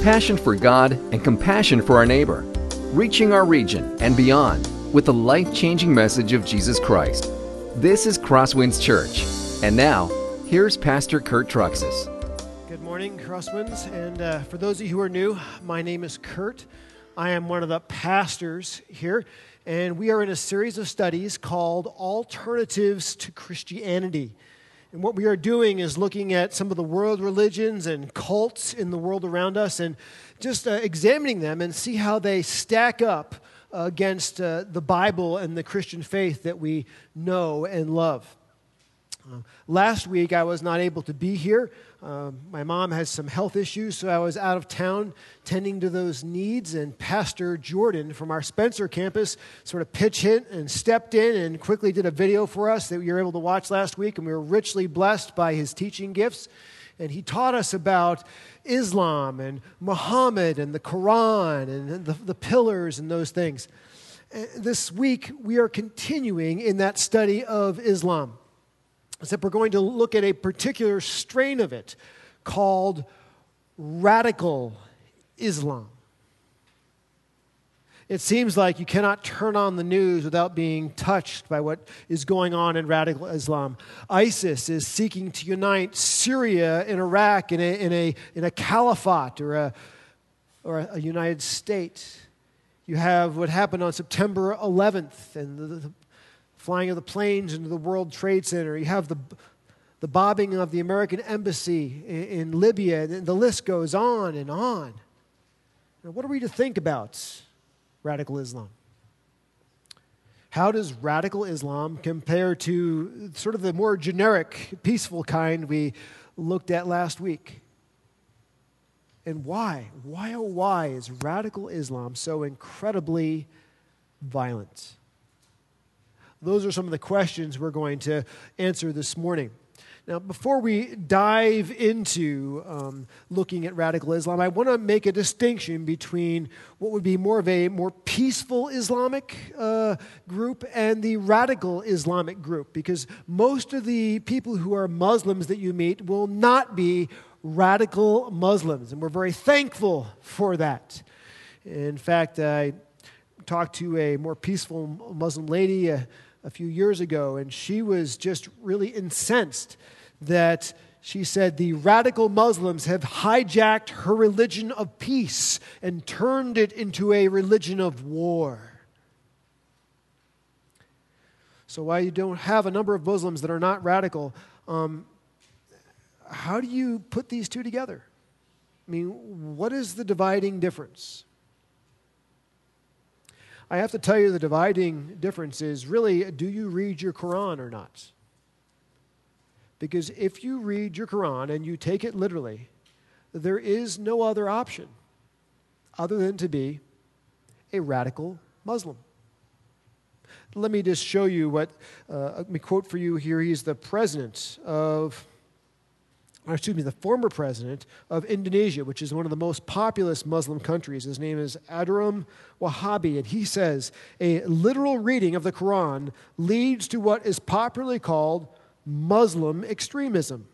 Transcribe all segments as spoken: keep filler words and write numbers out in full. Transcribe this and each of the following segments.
passion for God and compassion for our neighbor, reaching our region and beyond with the life-changing message of Jesus Christ. This is Crosswinds Church. And now, here's Pastor Kurt Truxas. Good morning, Crosswinds. And uh, for those of you who are new, my name is Kurt. I am one of the pastors here. And we are in a series of studies called Alternatives to Christianity. And what we are doing is looking at some of the world religions and cults in the world around us and just uh, examining them and see how they stack up uh, against uh, the Bible and the Christian faith that we know and love. Uh, last week, I was not able to be here. Uh, my mom has some health issues, so I was out of town tending to those needs, and Pastor Jordan from our Spencer campus sort of pitch hit and stepped in and quickly did a video for us that we were able to watch last week, and we were richly blessed by his teaching gifts. And he taught us about Islam and Muhammad and the Quran and the, the pillars and those things. And this week, we are continuing in that study of Islam. Except we're going to look at a particular strain of it called radical Islam. It seems like you cannot turn on the news without being touched by what is going on in radical Islam. ISIS is seeking to unite Syria and Iraq in a, in a, in a caliphate or a, or a United State. You have what happened on September eleventh and the, the flying of the planes into the World Trade Center. You have the the bombing of the American embassy in, in Libya, and the list goes on and on. Now, what are we to think about radical Islam? How does radical Islam compare to sort of the more generic, peaceful kind we looked at last week? And why? Why, oh why is radical Islam so incredibly violent? Those are some of the questions we're going to answer this morning. Now, before we dive into um, looking at radical Islam, I want to make a distinction between what would be more of a more peaceful Islamic uh, group and the radical Islamic group, because most of the people who are Muslims that you meet will not be radical Muslims, and we're very thankful for that. In fact, I talked to a more peaceful Muslim lady uh, a few years ago, and she was just really incensed that she said the radical Muslims have hijacked her religion of peace and turned it into a religion of war. So while you don't have a number of Muslims that are not radical, um, how do you put these two together? I mean, what is the dividing difference? I have to tell you the dividing difference is really, do you read your Quran or not? Because if you read your Quran and you take it literally, there is no other option other than to be a radical Muslim. Let me just show you what, uh, let me quote for you here. He's the president of... or excuse me, the former president of Indonesia, which is one of the most populous Muslim countries. His name is Adram Wahhabi, and he says, a literal reading of the Quran leads to what is popularly called Muslim extremism.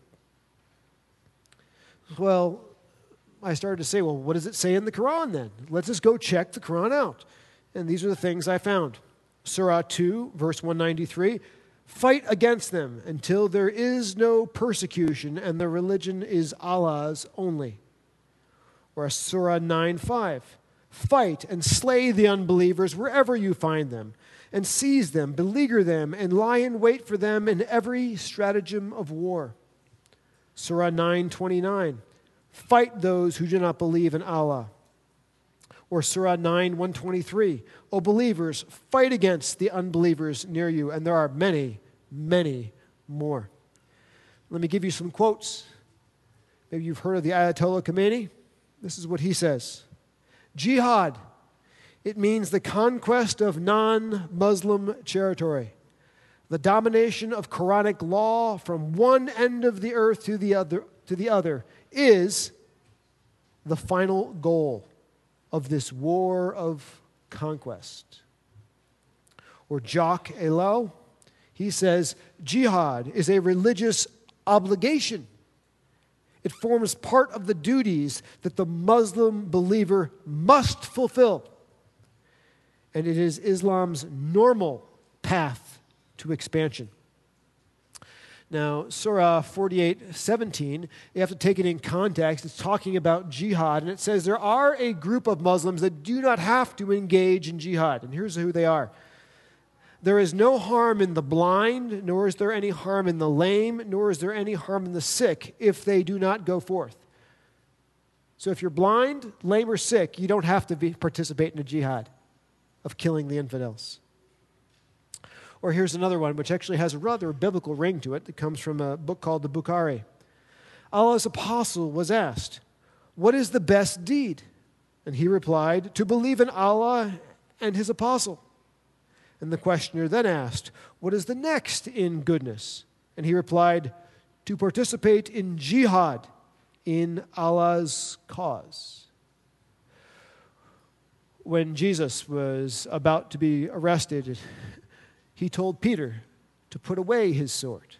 Well, I started to say, well, what does it say in the Quran then? Let's just go check the Quran out. And these are the things I found. Surah two, verse one ninety-three, fight against them until there is no persecution and the religion is Allah's only. Or Surah nine five. Fight and slay the unbelievers wherever you find them, and seize them, beleaguer them, and lie in wait for them in every stratagem of war. Surah nine twenty-nine. Fight those who do not believe in Allah. Or Surah nine one twenty-three. O believers, fight against the unbelievers near you, and there are many, many more. Let me give you some quotes. Maybe you've heard of the Ayatollah Khomeini. This is what he says. Jihad, it means the conquest of non-Muslim territory, the domination of Quranic law from one end of the earth to the other, to the other is the final goal of this war of conquest. Or Jacques Ellul, he says, jihad is a religious obligation. It forms part of the duties that the Muslim believer must fulfill. And it is Islam's normal path to expansion. Now, Surah forty-eight seventeen, you have to take it in context. It's talking about jihad, and it says there are a group of Muslims that do not have to engage in jihad. And here's who they are. There is no harm in the blind, nor is there any harm in the lame, nor is there any harm in the sick if they do not go forth. So if you're blind, lame, or sick, you don't have to be, participate in a jihad of killing the infidels. Or here's another one, which actually has a rather biblical ring to it. That comes from a book called the Bukhari. Allah's apostle was asked, "What is the best deed?" And he replied, "To believe in Allah and his apostle." And the questioner then asked, "What is the next in goodness?" And he replied, "To participate in jihad in Allah's cause." When Jesus was about to be arrested, he told Peter to put away his sword.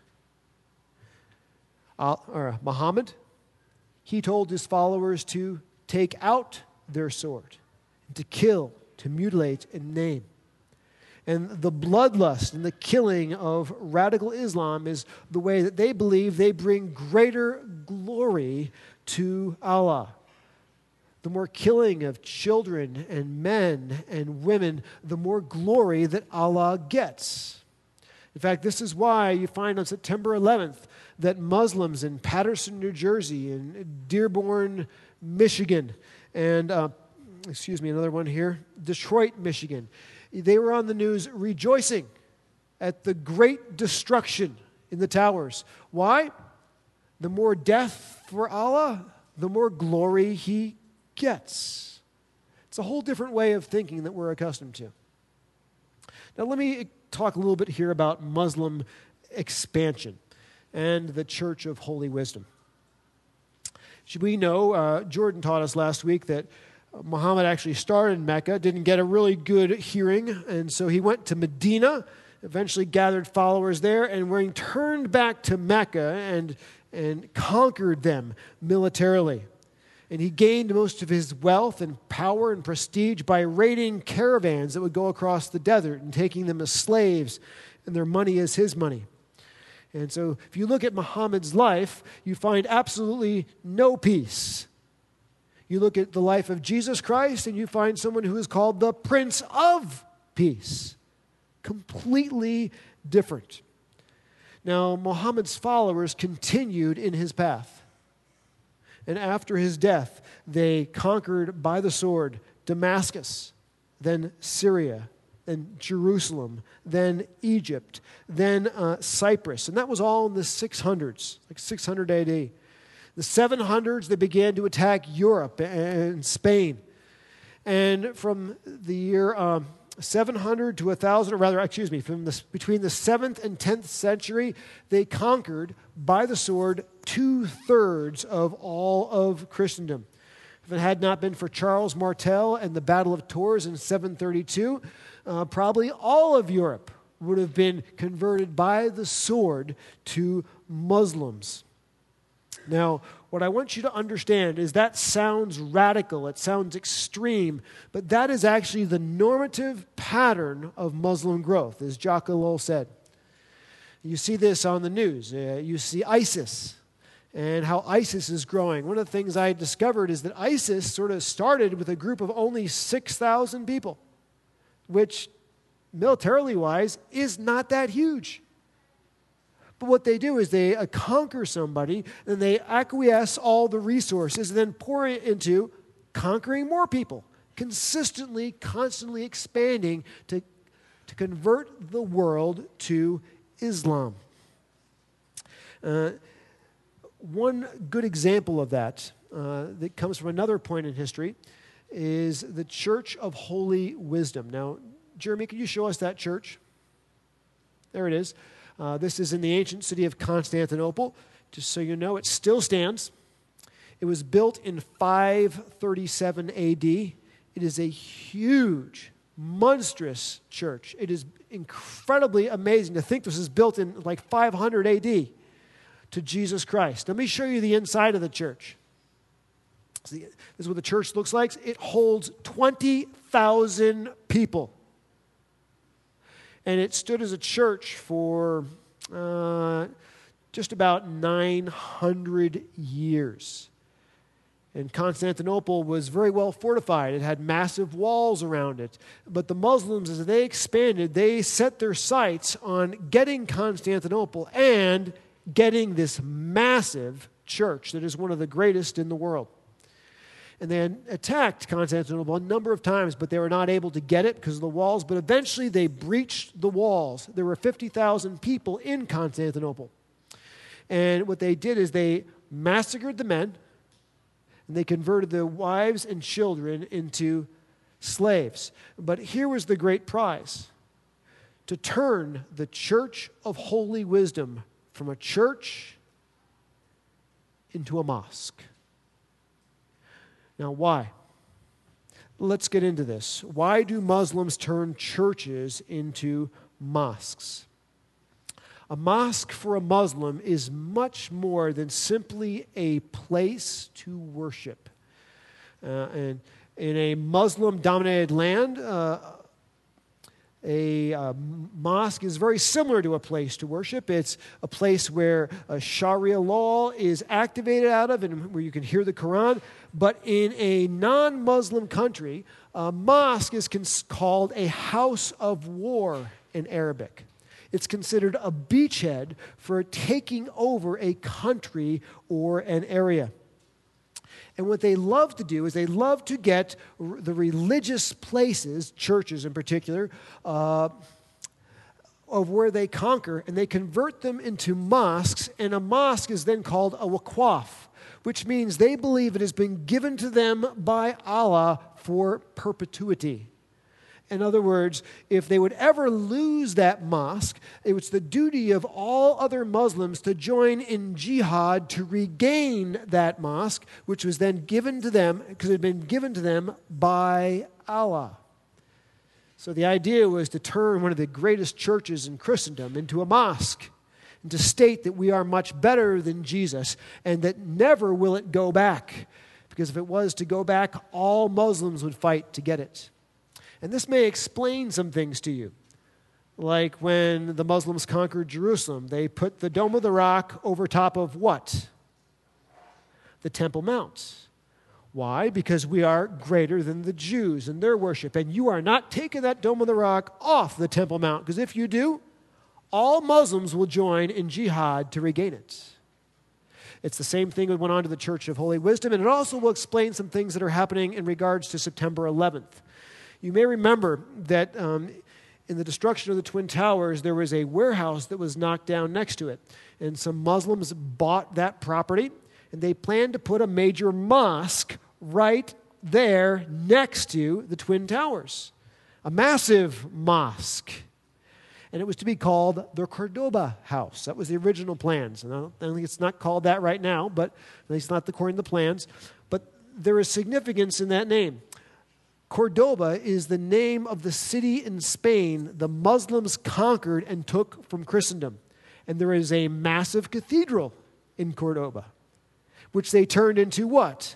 Uh, or Muhammad, he told his followers to take out their sword, to kill, to mutilate, and name. And the bloodlust and the killing of radical Islam is the way that they believe they bring greater glory to Allah. The more killing of children and men and women, the more glory that Allah gets. In fact, this is why you find on September eleventh that Muslims in Paterson, New Jersey, and Dearborn, Michigan, and, uh, excuse me, another one here, Detroit, Michigan, they were on the news rejoicing at the great destruction in the towers. Why? The more death for Allah, the more glory He gets. It's a whole different way of thinking that we're accustomed to. Now let me talk a little bit here about Muslim expansion and the Church of Holy Wisdom. Should we know, uh, Jordan taught us last week that Muhammad actually started in Mecca, didn't get a really good hearing, and so he went to Medina, eventually gathered followers there, and when he turned back to Mecca and, and conquered them militarily. And he gained most of his wealth and power and prestige by raiding caravans that would go across the desert and taking them as slaves, and their money as his money. And so if you look at Muhammad's life, you find absolutely no peace. You look at the life of Jesus Christ, and you find someone who is called the Prince of Peace. Completely different. Now, Muhammad's followers continued in his path. And after his death, they conquered by the sword Damascus, then Syria, then Jerusalem, then Egypt, then uh, Cyprus. And that was all in the six hundreds, like six hundred A D. The seven hundreds, they began to attack Europe and Spain. And from the year um, seven hundred to one thousand, or rather, excuse me, from the, between the seventh and tenth century, they conquered by the sword two-thirds of all of Christendom. If it had not been for Charles Martel and the Battle of Tours in seven thirty-two, uh, probably all of Europe would have been converted by the sword to Muslims. Now, what I want you to understand is that sounds radical, it sounds extreme, but that is actually the normative pattern of Muslim growth, as Jacques Ellul said. You see this on the news. Uh, you see ISIS and how ISIS is growing. One of the things I discovered is that ISIS sort of started with a group of only six thousand people, which militarily wise is not that huge. But what they do is they uh, conquer somebody, and they acquiesce all the resources and then pour it into conquering more people, consistently, constantly expanding to, to convert the world to Islam. Uh, one good example of that, uh, that comes from another point in history, is the Church of Holy Wisdom. Now, Jeremy, can you show us that church? There it is. Uh, this is in the ancient city of Constantinople. Just so you know, it still stands. It was built in five thirty-seven A D. It is a huge, monstrous church. It is incredibly amazing to think this was built in like five hundred A D. to Jesus Christ. Let me show you the inside of the church. See, this is what the church looks like. It holds twenty thousand people. And it stood as a church for uh, just about nine hundred years. And Constantinople was very well fortified. It had massive walls around it. But the Muslims, as they expanded, they set their sights on getting Constantinople and getting this massive church that is one of the greatest in the world. And they attacked Constantinople a number of times, but they were not able to get it because of the walls. But eventually they breached the walls. There were fifty thousand people in Constantinople. And what they did is they massacred the men, and they converted the wives and children into slaves. But here was the great prize: to turn the Church of Holy Wisdom from a church into a mosque. Now, why? Let's get into this. Why do Muslims turn churches into mosques? A mosque for a Muslim is much more than simply a place to worship. Uh, and in a Muslim-dominated land, uh, a uh, mosque is very similar to a place to worship. It's a place where a Sharia law is activated out of and where you can hear the Quran. But in a non-Muslim country, a mosque is cons- called a house of war in Arabic. It's considered a beachhead for taking over a country or an area. And what they love to do is they love to get r- the religious places, churches in particular, uh, of where they conquer, and they convert them into mosques, and a mosque is then called a waqaf, which means they believe it has been given to them by Allah for perpetuity. In other words, if they would ever lose that mosque, it was the duty of all other Muslims to join in jihad to regain that mosque, which was then given to them, because it had been given to them by Allah. So the idea was to turn one of the greatest churches in Christendom into a mosque, and to state that we are much better than Jesus, and that never will it go back. Because if it was to go back, all Muslims would fight to get it. And this may explain some things to you. Like when the Muslims conquered Jerusalem, they put the Dome of the Rock over top of what? The Temple Mount. Why? Because we are greater than the Jews in their worship. And you are not taking that Dome of the Rock off the Temple Mount. Because if you do, all Muslims will join in jihad to regain it. It's the same thing that went on to the Church of Holy Wisdom. And it also will explain some things that are happening in regards to September eleventh. You may remember that um, in the destruction of the Twin Towers, there was a warehouse that was knocked down next to it. And some Muslims bought that property, and they planned to put a major mosque right there next to the Twin Towers. A massive mosque. And it was to be called the Cordoba House. That was the original plans. And I, don't, I think it's not called that right now, but at least not according to the plans. But there is significance in that name. Cordoba is the name of the city in Spain the Muslims conquered and took from Christendom. And there is a massive cathedral in Cordoba, which they turned into what?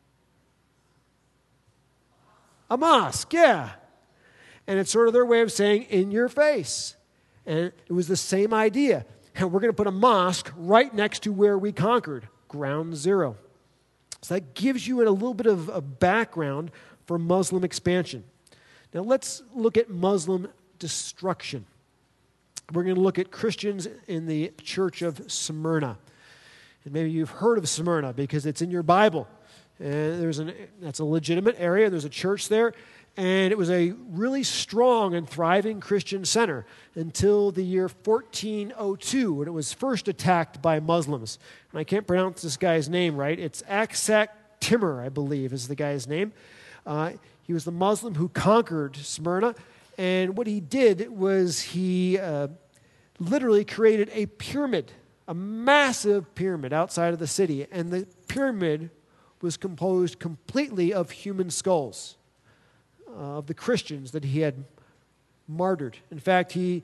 A mosque, yeah. And it's sort of their way of saying, in your face. And it was the same idea. And we're going to put a mosque right next to where we conquered, ground zero. So that gives you a little bit of a background for Muslim expansion. Now let's look at Muslim destruction. We're going to look at Christians in the church of Smyrna. And maybe you've heard of Smyrna because it's in your Bible. And there's an, that's a legitimate area. There's a church there. And it was a really strong and thriving Christian center until the year fourteen oh two, when it was first attacked by Muslims. And I can't pronounce this guy's name right. It's Aksak Timur, I believe, is the guy's name. Uh, he was the Muslim who conquered Smyrna, and what he did was he uh, literally created a pyramid, a massive pyramid outside of the city, and the pyramid was composed completely of human skulls, uh, of the Christians that he had martyred. In fact, he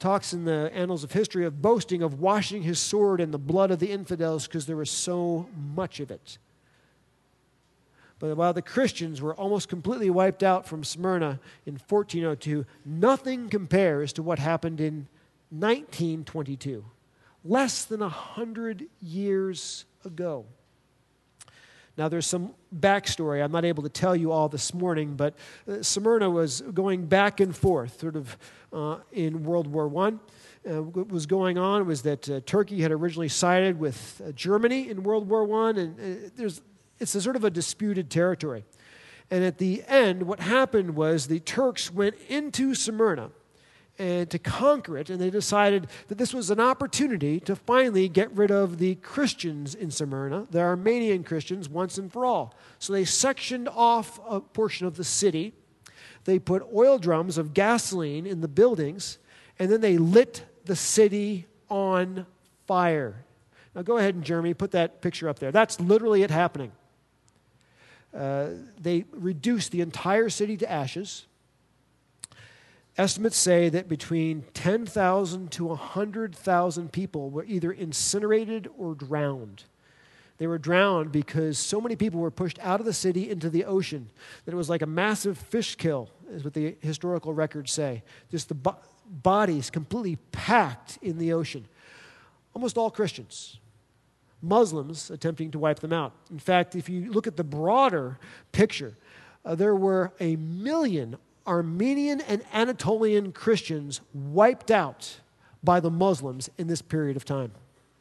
talks in the annals of history of boasting of washing his sword in the blood of the infidels because there was so much of it. But while the Christians were almost completely wiped out from Smyrna in fourteen oh two, nothing compares to what happened in nineteen twenty-two, less than a hundred years ago. Now, there's some backstory I'm not able to tell you all this morning, but uh, Smyrna was going back and forth sort of uh, in World War One. Uh, what was going on was that uh, Turkey had originally sided with uh, Germany in World War One, and uh, there's it's a sort of a disputed territory. And at the end, what happened was the Turks went into Smyrna and to conquer it, and they decided that this was an opportunity to finally get rid of the Christians in Smyrna, the Armenian Christians, once and for all. So they sectioned off a portion of the city. They put oil drums of gasoline in the buildings, and then they lit the city on fire. Now go ahead and, Jeremy, put that picture up there. That's literally it happening. Uh, they reduced the entire city to ashes. Estimates say that between ten thousand to one hundred thousand people were either incinerated or drowned. They were drowned because so many people were pushed out of the city into the ocean that it was like a massive fish kill, is what the historical records say. Just the bo- bodies completely packed in the ocean. Almost all Christians. Muslims attempting to wipe them out. In fact, if you look at the broader picture, uh, there were a million Armenian and Anatolian Christians wiped out by the Muslims in this period of time.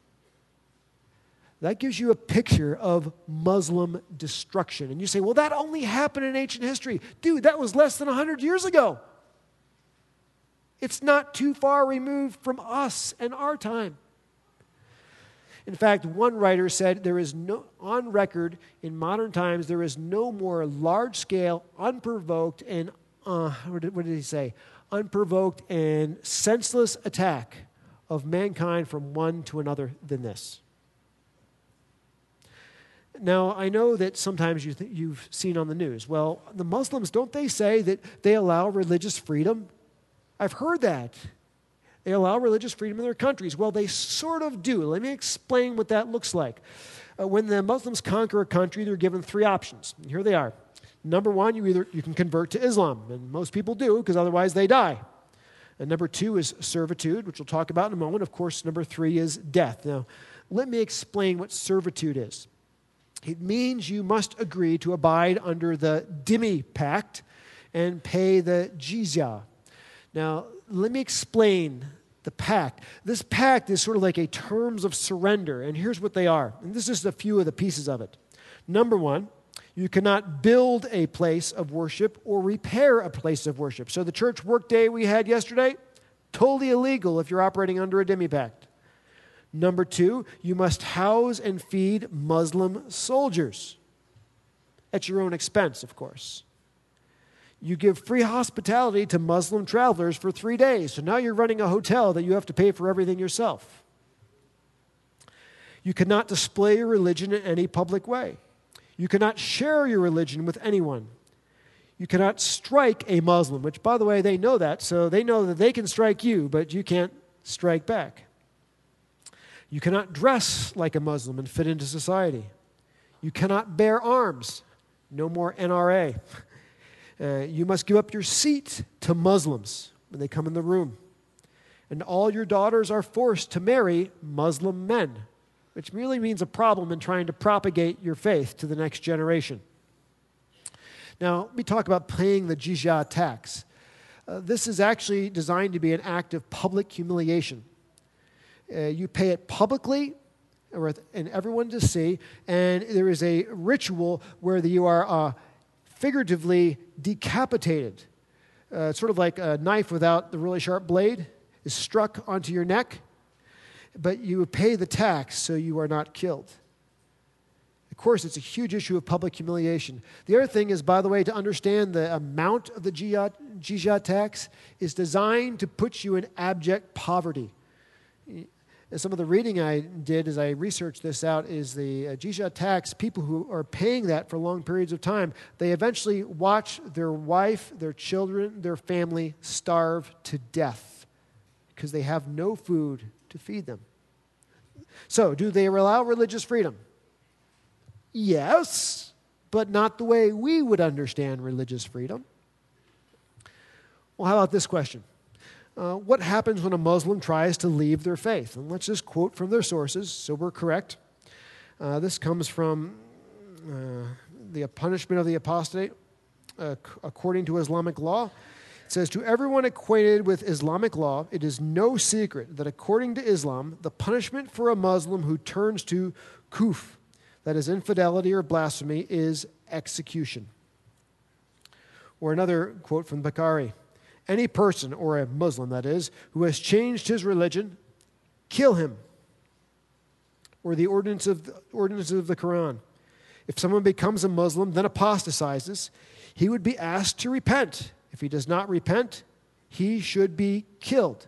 That gives you a picture of Muslim destruction. And you say, well, that only happened in ancient history. Dude, that was less than one hundred years ago. It's not too far removed from us and our time. In fact, one writer said there is no, on record in modern times, there is no more large-scale, unprovoked, and, uh, what did, what did he say? Unprovoked and senseless attack of mankind from one to another than this. Now, I know that sometimes you th- you've seen on the news, well, the Muslims, don't they say that they allow religious freedom? I've heard that. They allow religious freedom in their countries. Well, they sort of do. Let me explain what that looks like. Uh, when the Muslims conquer a country, they're given three options. And here they are. Number one, you either you can convert to Islam, and most people do because otherwise they die. And number two is servitude, which we'll talk about in a moment. Of course, number three is death. Now, let me explain what servitude is. It means you must agree to abide under the Dhimmi Pact and pay the jizya. Now, let me explain the pact. This pact is sort of like a terms of surrender, and here's what they are. And this is a few of the pieces of it. Number one, you cannot build a place of worship or repair a place of worship. So the church work day we had yesterday, totally illegal if you're operating under a Dhimmi Pact. Number two, you must house and feed Muslim soldiers at your own expense, of course. You give free hospitality to Muslim travelers for three days. So now you're running a hotel that you have to pay for everything yourself. You cannot display your religion in any public way. You cannot share your religion with anyone. You cannot strike a Muslim, which, by the way, they know that, so they know that they can strike you, but you can't strike back. You cannot dress like a Muslim and fit into society. You cannot bear arms. No more N R A. Uh, you must give up your seat to Muslims when they come in the room. And all your daughters are forced to marry Muslim men, which really means a problem in trying to propagate your faith to the next generation. Now, let me talk about paying the jizya tax. Uh, this is actually designed to be an act of public humiliation. Uh, you pay it publicly and everyone to see, and there is a ritual where you are uh, figuratively decapitated. Uh, it's sort of like a knife without the really sharp blade is struck onto your neck, but you pay the tax so you are not killed. Of course, it's a huge issue of public humiliation. The other thing is, by the way, to understand the amount of the jizya, jizya tax is designed to put you in abject poverty. And some of the reading I did as I researched this out is the uh, jizya tax, people who are paying that for long periods of time, they eventually watch their wife, their children, their family starve to death because they have no food to feed them. So, do they allow religious freedom? Yes, but not the way we would understand religious freedom. Well, how about this question? Uh, what happens when a Muslim tries to leave their faith? And let's just quote from their sources so we're correct. Uh, this comes from uh, the punishment of the apostate uh, according to Islamic law. It says, to everyone acquainted with Islamic law, it is no secret that according to Islam, the punishment for a Muslim who turns to kufr, that is infidelity or blasphemy, is execution. Or another quote from Bukhari. Any person, or a Muslim that is, who has changed his religion, kill him. Or the ordinance of the, ordinance of the Quran. If someone becomes a Muslim, then apostatizes, he would be asked to repent. If he does not repent, he should be killed.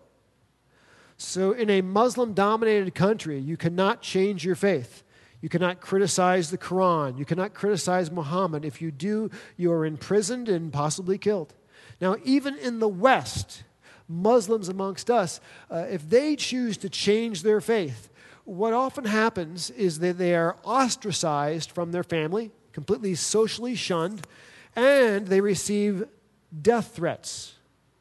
So in a Muslim-dominated country, you cannot change your faith. You cannot criticize the Quran. You cannot criticize Muhammad. If you do, you are imprisoned and possibly killed. Now, even in the West, Muslims amongst us, uh, if they choose to change their faith, what often happens is that they are ostracized from their family, completely socially shunned, and they receive death threats.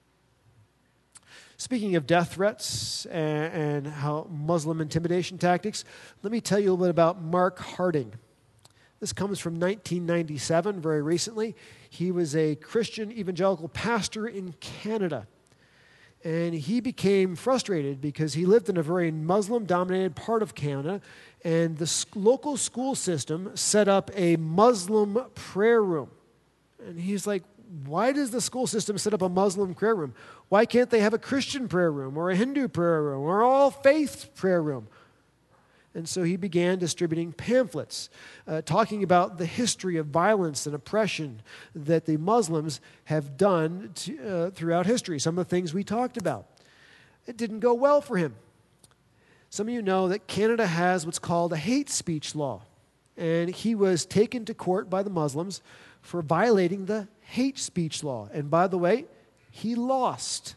Speaking of death threats and, and how Muslim intimidation tactics, let me tell you a little bit about Mark Harding. This comes from nineteen ninety-seven, very recently. He was a Christian evangelical pastor in Canada. And he became frustrated because he lived in a very Muslim-dominated part of Canada, and the local school system set up a Muslim prayer room. And he's like, why does the school system set up a Muslim prayer room? Why can't they have a Christian prayer room or a Hindu prayer room or all faith prayer room? And so he began distributing pamphlets uh, talking about the history of violence and oppression that the Muslims have done to, uh, throughout history, some of the things we talked about. It didn't go well for him. Some of you know that Canada has what's called a hate speech law, and he was taken to court by the Muslims for violating the hate speech law. And by the way, he lost.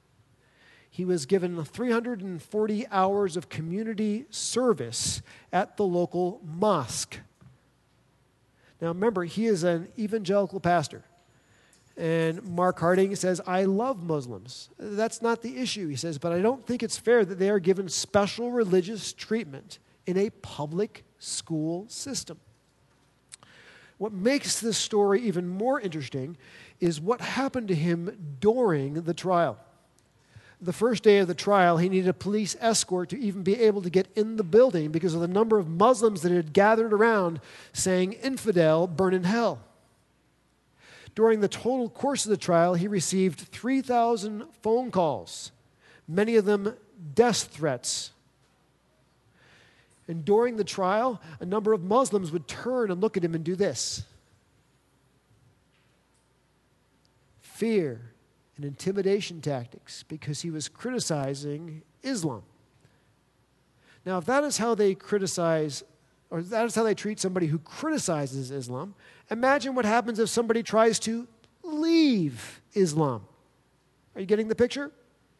He was given three hundred forty hours of community service at the local mosque. Now remember, he is an evangelical pastor. And Mark Harding says, I love Muslims. That's not the issue, he says, but I don't think it's fair that they are given special religious treatment in a public school system. What makes this story even more interesting is what happened to him during the trial. The first day of the trial, he needed a police escort to even be able to get in the building because of the number of Muslims that had gathered around saying, infidel, burn in hell. During the total course of the trial, he received three thousand phone calls, many of them death threats. And during the trial, a number of Muslims would turn and look at him and do this. Fear and intimidation tactics because he was criticizing Islam. Now, if that is how they criticize, or if that is how they treat somebody who criticizes Islam, imagine what happens if somebody tries to leave Islam. Are you getting the picture?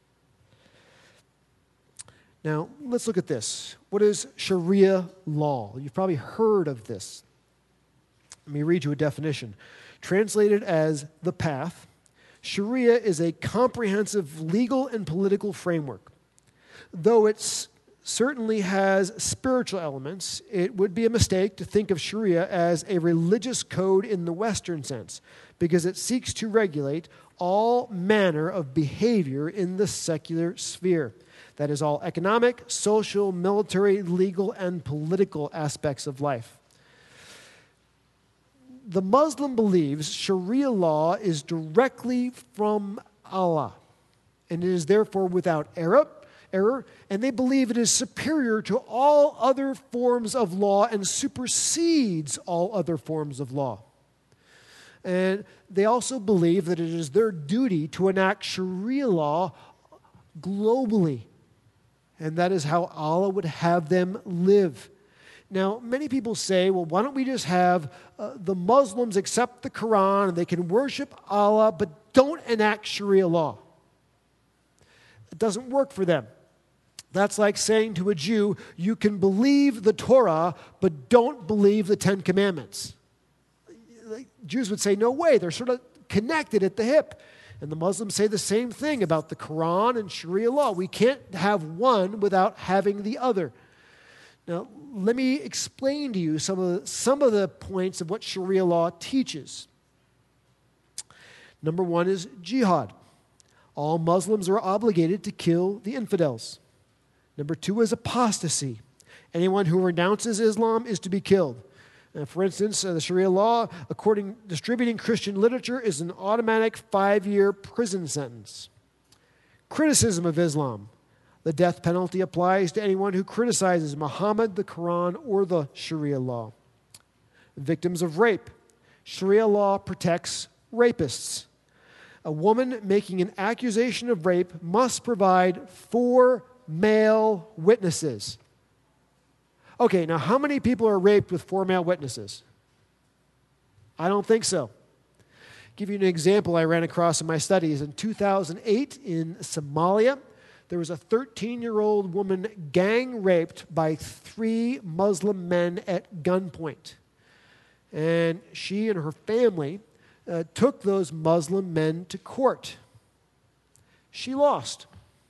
Now, let's look at this. What is Sharia law? You've probably heard of this. Let me read you a definition. Translated as the path, Sharia is a comprehensive legal and political framework. Though it certainly has spiritual elements, it would be a mistake to think of Sharia as a religious code in the Western sense, because it seeks to regulate all manner of behavior in the secular sphere. That is all economic, social, military, legal, and political aspects of life. The Muslim believes Sharia law is directly from Allah, and it is therefore without error, error, and they believe it is superior to all other forms of law and supersedes all other forms of law. And they also believe that it is their duty to enact Sharia law globally, and that is how Allah would have them live. Now, many people say, well, why don't we just have uh, the Muslims accept the Quran and they can worship Allah, but don't enact Sharia law? It doesn't work for them. That's like saying to a Jew, you can believe the Torah, but don't believe the Ten Commandments. Jews would say, no way, they're sort of connected at the hip. And the Muslims say the same thing about the Quran and Sharia law. We can't have one without having the other. Now, let me explain to you some of the, some of the points of what Sharia law teaches. Number one is jihad. All Muslims are obligated to kill the infidels. Number two is apostasy. Anyone who renounces Islam is to be killed. Uh, for instance, uh, the Sharia law, according distributing Christian literature, is an automatic five-year prison sentence. Criticism of Islam. The death penalty applies to anyone who criticizes Muhammad, the Quran, or the Sharia law. Victims of rape. Sharia law protects rapists. A woman making an accusation of rape must provide four male witnesses. Okay, now how many people are raped with four male witnesses? I don't think so. Give you an example I ran across in my studies. In two thousand eight in Somalia, there was a thirteen-year-old woman gang raped by three Muslim men at gunpoint. And she and her family uh, took those Muslim men to court. She lost.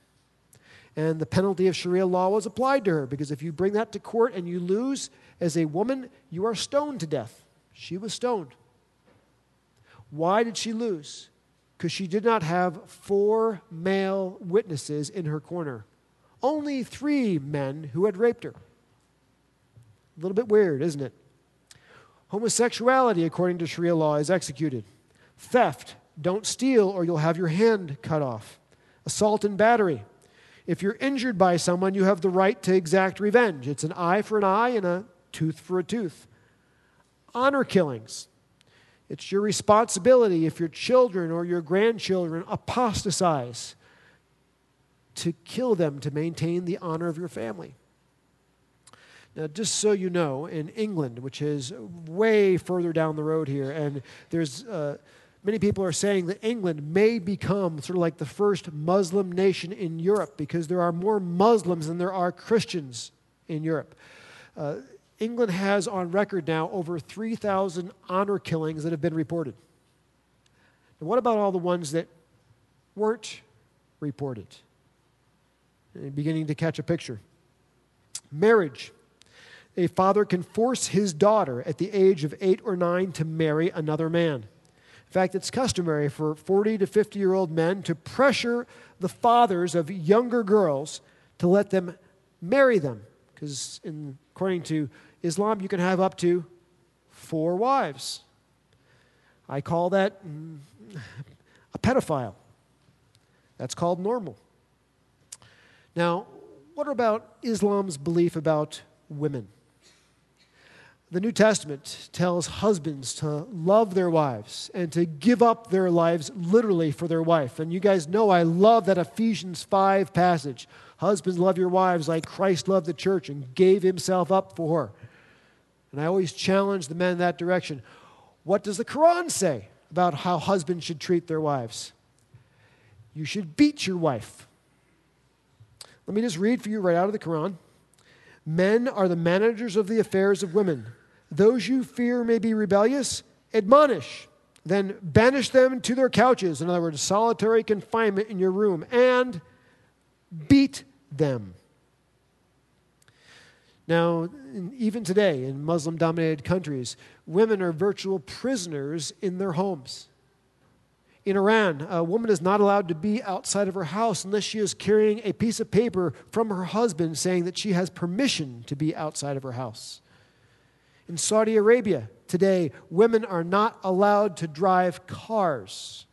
And the penalty of Sharia law was applied to her, because if you bring that to court and you lose, as a woman, you are stoned to death. She was stoned. Why did she lose? Because she did not have four male witnesses in her corner. Only three men who had raped her. A little bit weird, isn't it? Homosexuality, according to Sharia law, is executed. Theft, don't steal or you'll have your hand cut off. Assault and battery. If you're injured by someone, you have the right to exact revenge. It's an eye for an eye and a tooth for a tooth. Honor killings. It's your responsibility if your children or your grandchildren apostatize to kill them to maintain the honor of your family. Now, just so you know, in England, which is way further down the road here, and there's... Uh, Many people are saying that England may become sort of like the first Muslim nation in Europe, because there are more Muslims than there are Christians in Europe. Uh, England has on record now over three thousand honor killings that have been reported. And what about all the ones that weren't reported? And beginning to catch a picture. Marriage. A father can force his daughter at the age of eight or nine to marry another man. In fact, it's customary for forty to fifty-year-old men to pressure the fathers of younger girls to let them marry them. Because according to Islam, you can have up to four wives. I call that mm, a pedophile. That's called normal. Now, what about Islam's belief about women? The New Testament tells husbands to love their wives and to give up their lives literally for their wife. And you guys know I love that Ephesians five passage. Husbands, love your wives like Christ loved the church and gave himself up for her. And I always challenge the men in that direction. What does the Quran say about how husbands should treat their wives? You should beat your wife. Let me just read for you right out of the Quran. Men are the managers of the affairs of women. Those you fear may be rebellious, admonish. Then banish them to their couches. In other words, solitary confinement in your room. And beat them. Now, even today in Muslim-dominated countries, women are virtual prisoners in their homes. In Iran, a woman is not allowed to be outside of her house unless she is carrying a piece of paper from her husband saying that she has permission to be outside of her house. In Saudi Arabia today, women are not allowed to drive cars.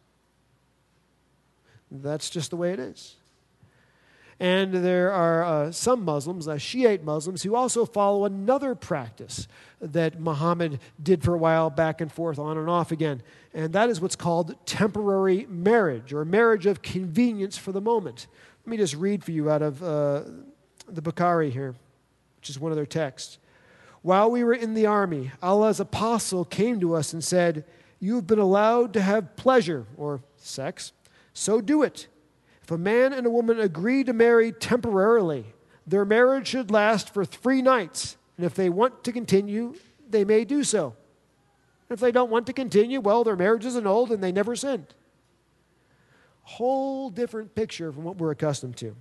That's just the way it is. And there are uh, some Muslims, uh, Shiite Muslims, who also follow another practice that Muhammad did for a while, back and forth, on and off again. And that is what's called temporary marriage, or marriage of convenience for the moment. Let me just read for you out of uh, the Bukhari here, which is one of their texts. While we were in the army, Allah's apostle came to us and said, "You have been allowed to have pleasure," or sex, "so do it. If If a man and a woman agree to marry temporarily, their marriage should last for three nights. And if they want to continue, they may do so. If they don't want to continue, well, their marriage is annulled and they never sinned. Whole different picture from what we're accustomed to.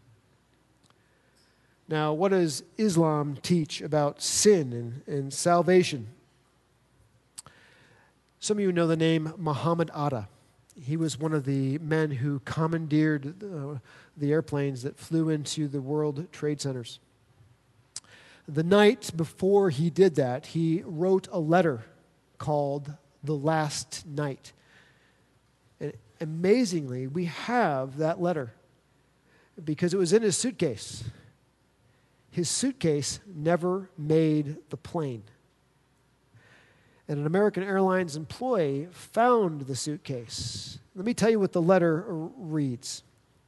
Now, what does Islam teach about sin and, and salvation? Some of you know the name Muhammad Atta. He was one of the men who commandeered uh, the airplanes that flew into the World Trade Centers. The night before he did that, he wrote a letter called The Last Night. And amazingly, we have that letter because it was in his suitcase. His suitcase never made the plane. And an American Airlines employee found the suitcase. Let me tell you what the letter reads.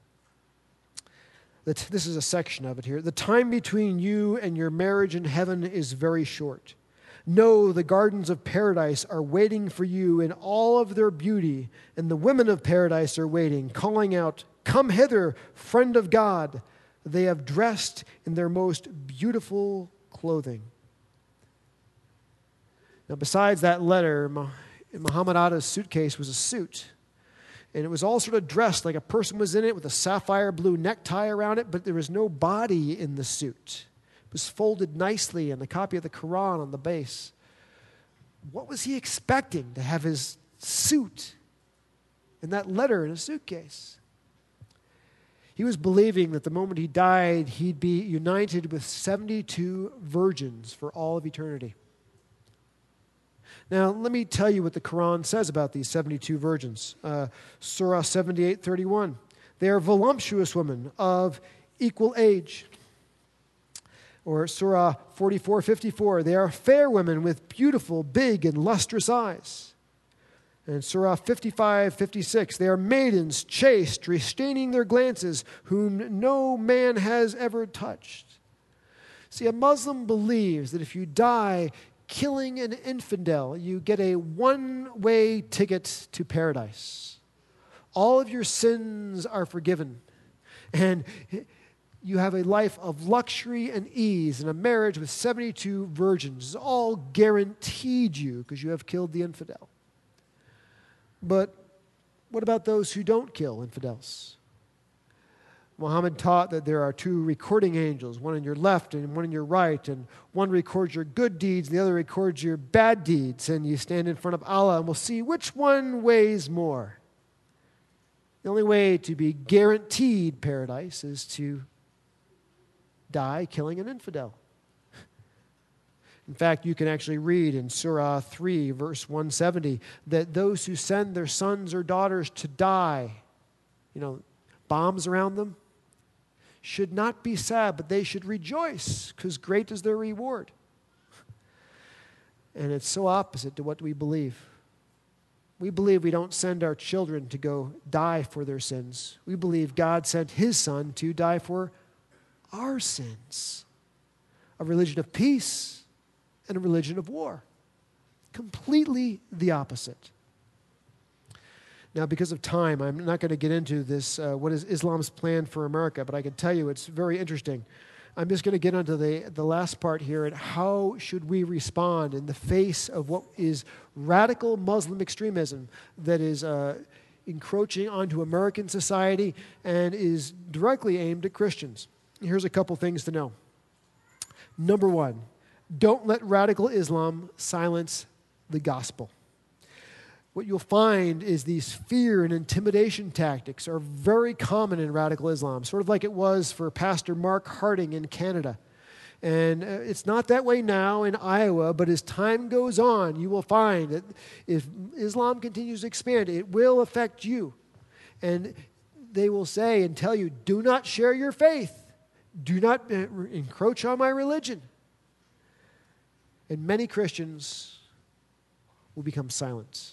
This is a section of it here. The time between you and your marriage in heaven is very short. Know the gardens of paradise are waiting for you in all of their beauty, and the women of paradise are waiting, calling out, "Come hither, friend of God." They have dressed in their most beautiful clothing. Now, besides that letter, Muhammad Atta's suitcase was a suit. And it was all sort of dressed like a person was in it with a sapphire blue necktie around it, but there was no body in the suit. It was folded nicely and a copy of the Quran on the base. What was he expecting to have his suit and that letter in a suitcase? He was believing that the moment he died, he'd be united with seventy-two virgins for all of eternity. Now, let me tell you what the Quran says about these seventy-two virgins. Uh, Surah seventy-eight thirty-one. They are voluptuous women of equal age. Or Surah forty-four fifty-four. They are fair women with beautiful, big, and lustrous eyes. And Surah fifty-five fifty-six. They are maidens, chaste, restraining their glances, whom no man has ever touched. See, a Muslim believes that if you die killing an infidel, you get a one-way ticket to paradise. All of your sins are forgiven. And you have a life of luxury and ease and a marriage with seventy-two virgins. It's all guaranteed you because you have killed the infidel. But what about those who don't kill infidels? Muhammad taught that there are two recording angels, one on your left and one on your right, and one records your good deeds and the other records your bad deeds, and you stand in front of Allah and we'll see which one weighs more. The only way to be guaranteed paradise is to die killing an infidel. In fact, you can actually read in Surah three, verse one seventy, that those who send their sons or daughters to die, you know, bombs around them, should not be sad, but they should rejoice, because great is their reward. And it's so opposite to what we believe. We believe we don't send our children to go die for their sins. We believe God sent His Son to die for our sins. A religion of peace and a religion of war. Completely the opposite. Now, because of time, I'm not going to get into this, uh, what is Islam's plan for America, but I can tell you it's very interesting. I'm just going to get onto the, the last part here and how should we respond in the face of what is radical Muslim extremism that is uh, encroaching onto American society and is directly aimed at Christians. Here's a couple things to know. Number one, don't let radical Islam silence the gospel. What you'll find is these fear and intimidation tactics are very common in radical Islam, sort of like it was for Pastor Mark Harding in Canada. And uh, it's not that way now in Iowa, but as time goes on, you will find that if Islam continues to expand, it will affect you. And they will say and tell you, do not share your faith. Do not uh, encroach on my religion. And many Christians will become silent.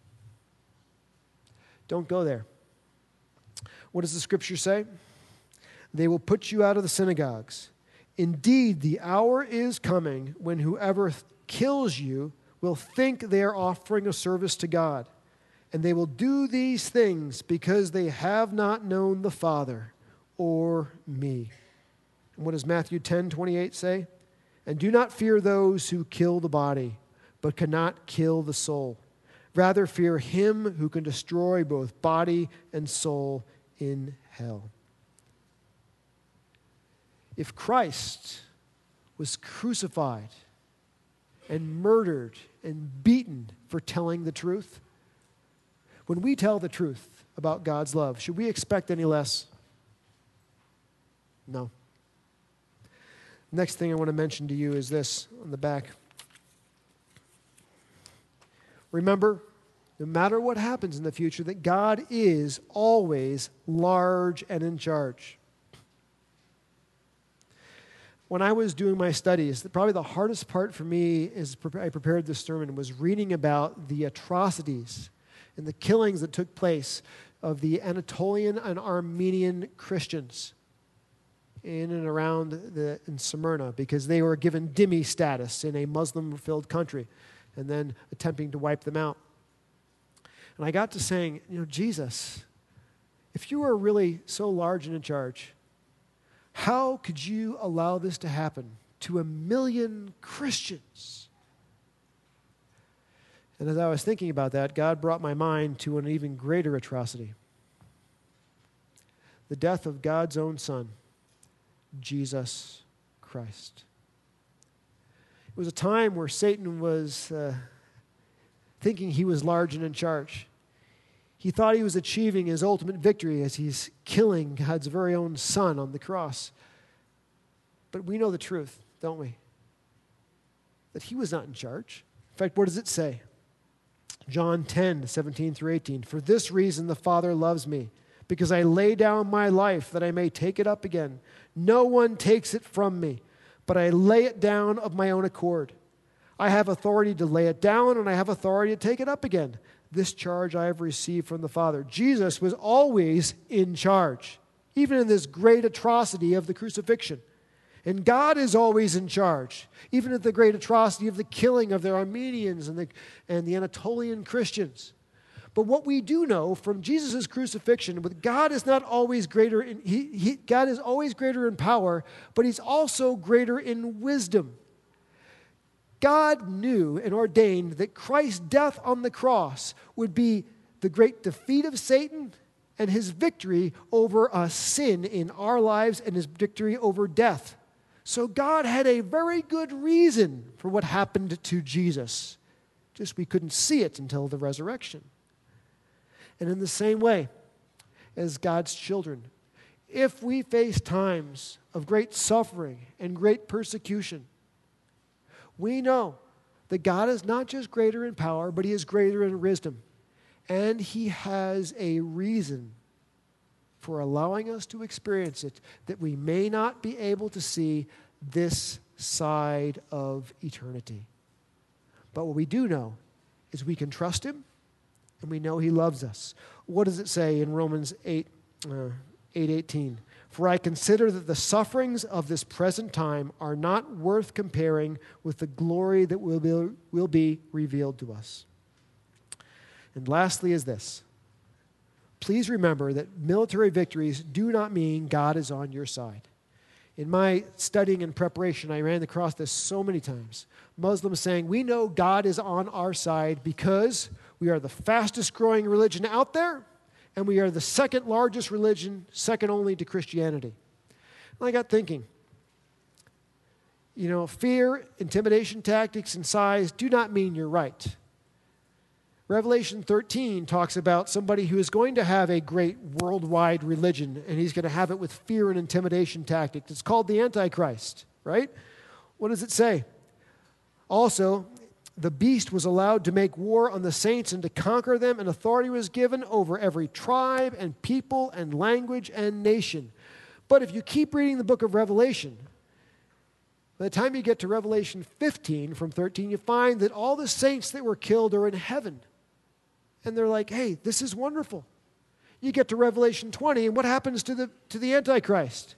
Don't go there. What does the scripture say? They will put you out of the synagogues. Indeed, the hour is coming when whoever kills you will think they are offering a service to God. And they will do these things because they have not known the Father or me. And what does Matthew ten twenty-eight say? And do not fear those who kill the body, but cannot kill the soul. Rather fear him who can destroy both body and soul in hell. If Christ was crucified and murdered and beaten for telling the truth, when we tell the truth about God's love, should we expect any less? No. Next thing I want to mention to you is this on the back. Remember, no matter what happens in the future, that God is always large and in charge. When I was doing my studies, probably the hardest part for me as I prepared this sermon was reading about the atrocities and the killings that took place of the Anatolian and Armenian Christians in and around the, in Smyrna, because they were given dhimmi status in a Muslim-filled country and then attempting to wipe them out. And I got to saying, you know, Jesus, if you are really so large and in charge, how could you allow this to happen to a million Christians? And as I was thinking about that, God brought my mind to an even greater atrocity. The death of God's own Son, Jesus Christ. It was a time where Satan was uh, thinking he was large and in charge. He thought he was achieving his ultimate victory as he's killing God's very own Son on the cross. But we know the truth, don't we? That he was not in charge. In fact, what does it say? John ten, seventeen through eighteen. For this reason the Father loves me, because I lay down my life that I may take it up again. No one takes it from me, but I lay it down of my own accord. I have authority to lay it down, and I have authority to take it up again. This charge I have received from the Father. Jesus was always in charge, even in this great atrocity of the crucifixion. And God is always in charge, even at the great atrocity of the killing of the Armenians and the, and the Anatolian Christians. But what we do know from Jesus' crucifixion, but God is not always greater in, he, he, God is always greater in power, but he's also greater in wisdom. God knew and ordained that Christ's death on the cross would be the great defeat of Satan and his victory over a sin in our lives and his victory over death. So God had a very good reason for what happened to Jesus. Just we couldn't see it until the resurrection. And in the same way, as God's children, if we face times of great suffering and great persecution, we know that God is not just greater in power, but he is greater in wisdom. And he has a reason for allowing us to experience it that we may not be able to see this side of eternity. But what we do know is we can trust him, and we know he loves us. What does it say in Romans eight, uh, eight eighteen? For I consider that the sufferings of this present time are not worth comparing with the glory that will be, will be revealed to us. And lastly is this. Please remember that military victories do not mean God is on your side. In my studying and preparation, I ran across this so many times. Muslims saying, we know God is on our side because we are the fastest growing religion out there, and we are the second largest religion, second only to Christianity. And I got thinking, you know, fear, intimidation tactics, and size do not mean you're right. Revelation thirteen talks about somebody who is going to have a great worldwide religion, and he's going to have it with fear and intimidation tactics. It's called the Antichrist, right? What does it say? Also, the beast was allowed to make war on the saints and to conquer them, and authority was given over every tribe and people and language and nation. But if you keep reading the book of Revelation, by the time you get to Revelation fifteen from thirteen, you find that all the saints that were killed are in heaven. And they're like, hey, this is wonderful. You get to Revelation twenty, and what happens to the, to the Antichrist?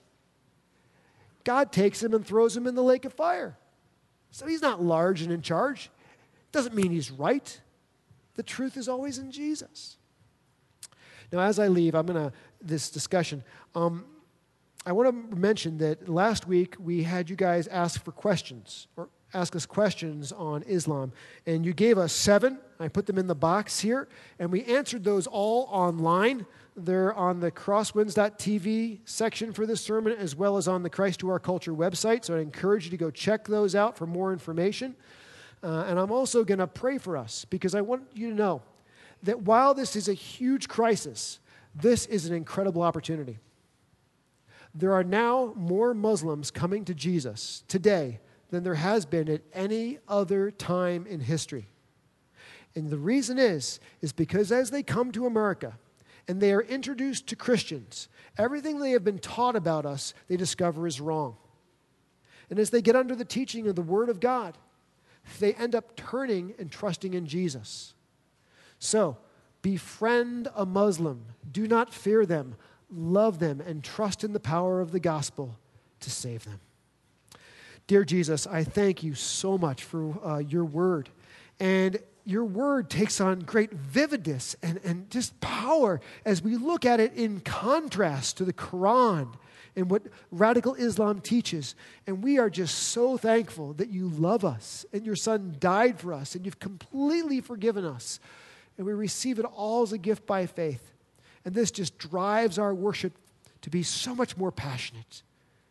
God takes him and throws him in the lake of fire. So he's not large and in charge. Doesn't mean he's right. The truth is always in Jesus. Now, as I leave, I'm going to, this discussion, um, I want to mention that last week we had you guys ask for questions, or ask us questions on Islam. And you gave us seven. I put them in the box here. And we answered those all online. They're on the crosswinds dot t v section for this sermon, as well as on the Christ to Our Culture website. So I encourage you to go check those out for more information. Uh, and I'm also going to pray for us, because I want you to know that while this is a huge crisis, this is an incredible opportunity. There are now more Muslims coming to Jesus today than there has been at any other time in history. And the reason is, is because as they come to America and they are introduced to Christians, everything they have been taught about us, they discover is wrong. And as they get under the teaching of the Word of God, they end up turning and trusting in Jesus. So, befriend a Muslim. Do not fear them. Love them and trust in the power of the gospel to save them. Dear Jesus, I thank you so much for uh, your word. And your word takes on great vividness and, and just power as we look at it in contrast to the Quran and what radical Islam teaches. And we are just so thankful that you love us and your Son died for us and you've completely forgiven us. And we receive it all as a gift by faith. And this just drives our worship to be so much more passionate.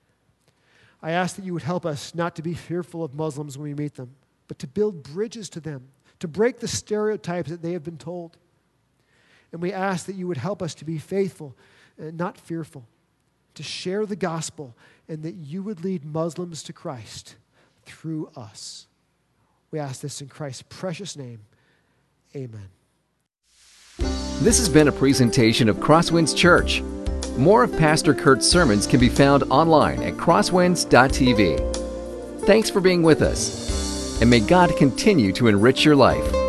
I ask that you would help us not to be fearful of Muslims when we meet them, but to build bridges to them, to break the stereotypes that they have been told. And we ask that you would help us to be faithful and not fearful, to share the gospel, and that you would lead Muslims to Christ through us. We ask this in Christ's precious name. Amen. This has been a presentation of Crosswinds Church. More of Pastor Kurt's sermons can be found online at crosswinds dot t v. Thanks for being with us, and may God continue to enrich your life.